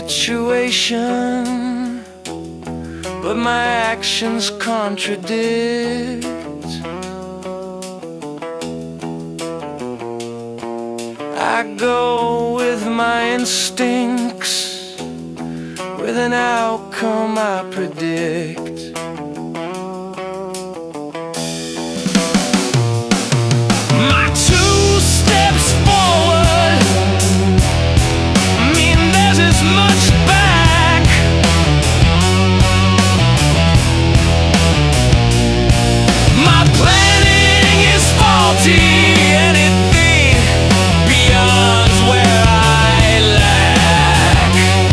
situation, but my actions contradict. I go with my instincts, with an outcome I predict. My 2 steps forward mean there's as much back. My planning is faulty, anything beyond where I lack.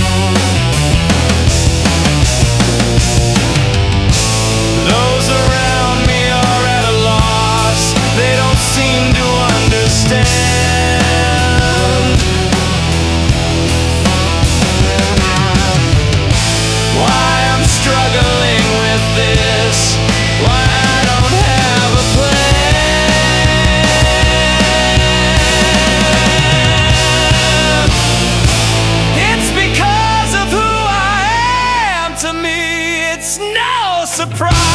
Those around me are at a loss, they don't seem to understand why I'm struggling with this, why I don't have a plan. It's because of who I am. To me, it's no surprise.